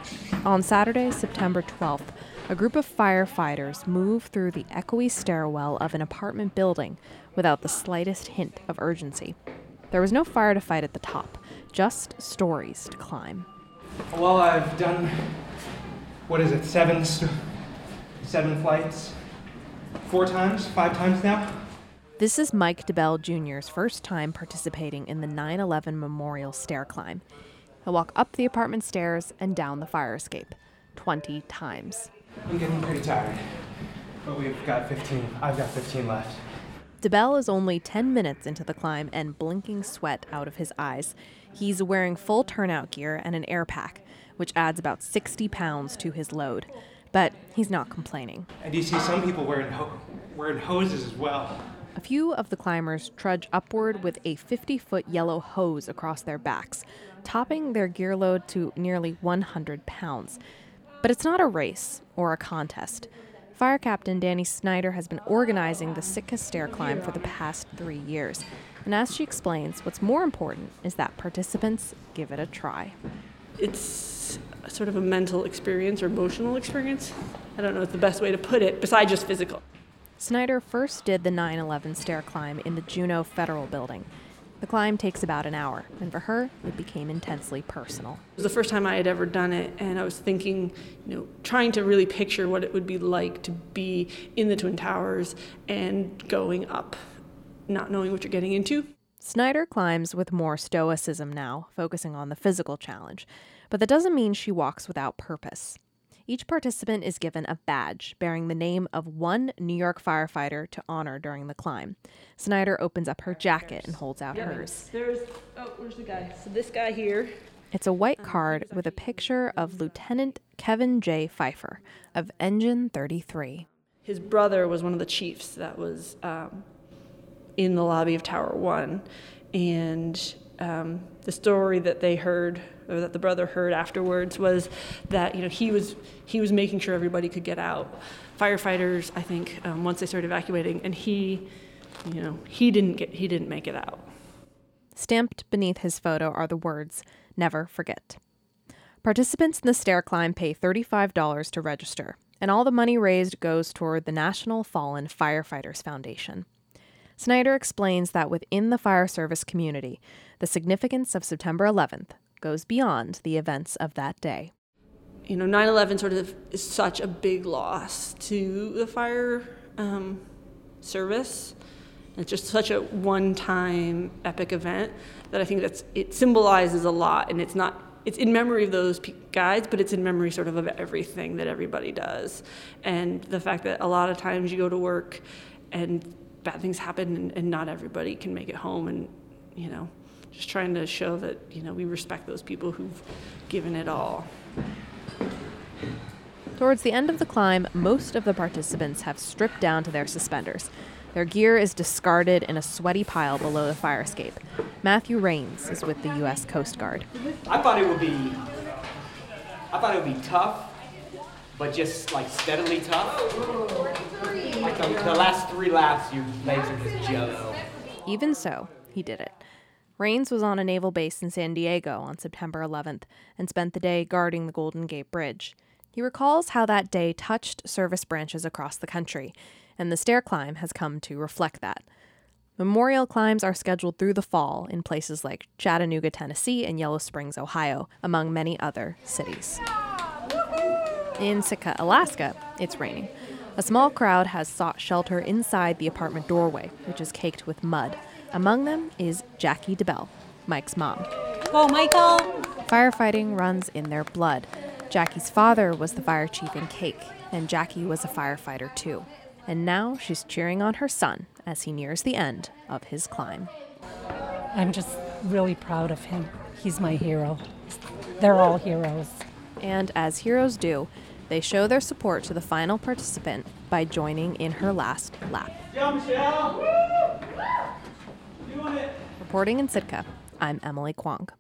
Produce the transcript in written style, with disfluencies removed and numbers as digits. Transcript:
On Saturday, September 12th, a group of firefighters move through the echoey stairwell of an apartment building without the slightest hint of urgency. There was no fire to fight at the top, just stories to climb. Well, I've done, 7 flights, 5 times now. This is Mike DeBell Jr.'s first time participating in the 9/11 Memorial Stair Climb. He'll walk up the apartment stairs and down the fire escape 20 times. I'm getting pretty tired, but I've got 15 left. DeBell is only 10 minutes into the climb and blinking sweat out of his eyes. He's wearing full turnout gear and an air pack, which adds about 60 pounds to his load. But he's not complaining. And you see some people wearing hoses as well. A few of the climbers trudge upward with a 50-foot yellow hose across their backs, topping their gear load to nearly 100 pounds. But it's not a race or a contest. Fire Captain Danny Snyder has been organizing the Sitka Stair Climb for the past 3 years. And as she explains, what's more important is that participants give it a try. It's sort of a mental experience or emotional experience. I don't know the best way to put it, besides just physical. Snyder first did the 9/11 stair climb in the Juneau Federal Building. The climb takes about an hour, and for her, it became intensely personal. It was the first time I had ever done it, and I was thinking, trying to really picture what it would be like to be in the Twin Towers and going up, not knowing what you're getting into. Snyder climbs with more stoicism now, focusing on the physical challenge. But that doesn't mean she walks without purpose. Each participant is given a badge bearing the name of one New York firefighter to honor during the climb. Snyder opens up her jacket and holds out hers. Where's the guy? So this guy here. It's a white card with a picture of Lieutenant Kevin J. Pfeiffer of Engine 33. His brother was one of the chiefs that was in the lobby of Tower 1. And the story that they heard, or that the brother heard afterwards, was that he was making sure everybody could get out. Firefighters, I think, once they started evacuating, and he didn't make it out. Stamped beneath his photo are the words, "Never forget." Participants in the stair climb pay $35 to register, and all the money raised goes toward the National Fallen Firefighters Foundation. Snyder explains that within the fire service community, the significance of September 11th goes beyond the events of that day. 9/11 sort of is such a big loss to the fire service. It's just such a one-time epic event that I think it symbolizes a lot, and it's in memory of those guys, but it's in memory sort of everything that everybody does. And the fact that a lot of times you go to work and bad things happen and not everybody can make it home, and just trying to show that we respect those people who've given it all. Towards the end of the climb, most of the participants have stripped down to their suspenders. Their gear is discarded in a sweaty pile below the fire escape. Matthew Rains is with the U.S. Coast Guard. I thought it would be tough, but just steadily tough. The last 3 laps, your legs are just jello. Even so, he did it. Rains was on a naval base in San Diego on September 11th and spent the day guarding the Golden Gate Bridge. He recalls how that day touched service branches across the country, and the stair climb has come to reflect that. Memorial climbs are scheduled through the fall in places like Chattanooga, Tennessee, and Yellow Springs, Ohio, among many other cities. In Sitka, Alaska, it's raining. A small crowd has sought shelter inside the apartment doorway, which is caked with mud. Among them is Jackie DeBell, Mike's mom. Go, Michael! Firefighting runs in their blood. Jackie's father was the fire chief in Cake, and Jackie was a firefighter too. And now she's cheering on her son as he nears the end of his climb. I'm just really proud of him. He's my hero. They're all heroes. And as heroes do, they show their support to the final participant by joining in her last lap. Go, Michelle! Doing it! Reporting in Sitka, I'm Emily Kwong.